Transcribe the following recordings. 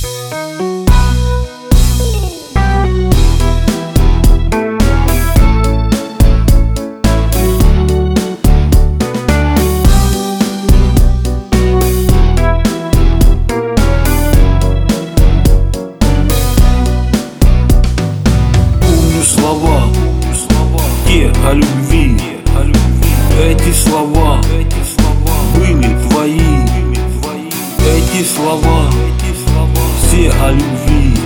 Те о любви, эти слова были твои, эти слова все о любви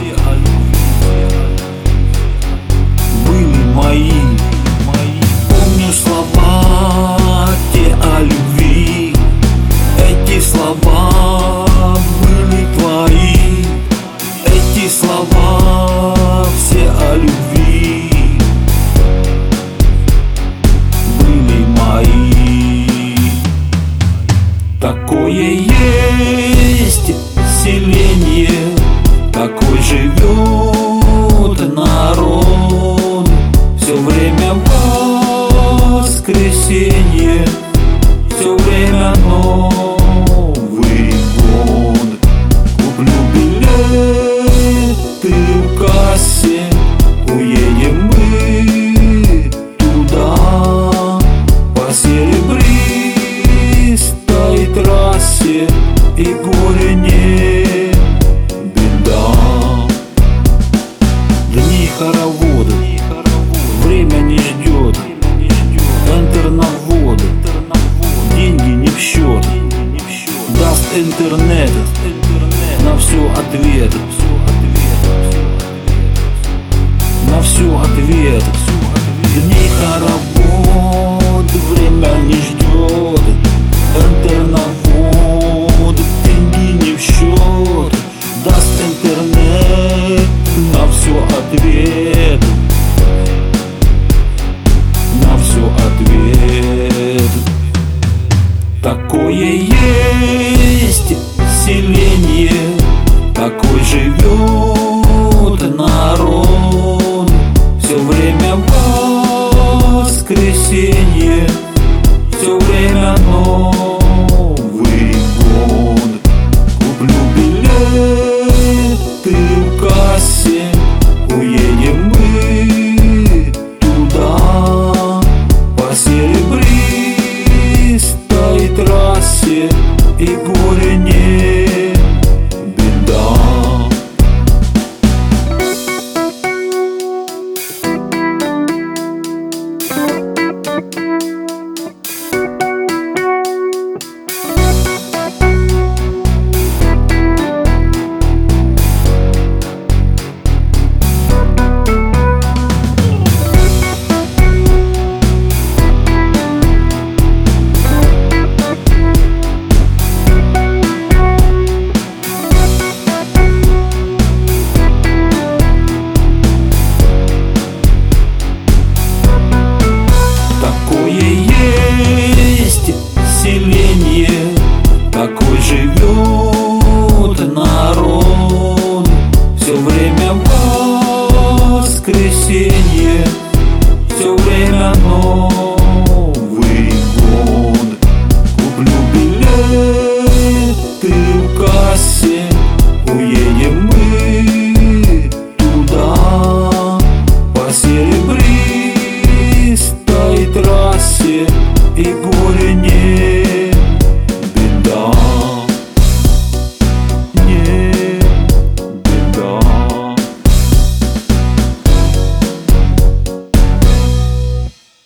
были мои. Помню слова те о любви, эти слова были твои, эти слова все о любви были мои. Такое есть селение, такой живет народ. Все время воскресенье, все время Новый год. Куплю билеты в кассе, уедем мы туда по серебристой трассе, и горе не беда. Дни хороводы, время не ждет, Enter на вводы, деньги не в счет. Даст интернет на все ответ, на все ответ. Дней хоровод, время не ждет, Enter на вводы, деньги не в счет. Даст интернет на все ответ, на все ответ. Такое есть селение, такой живет народ. Все время воскресенье, все время Новый год. Куплю билеты в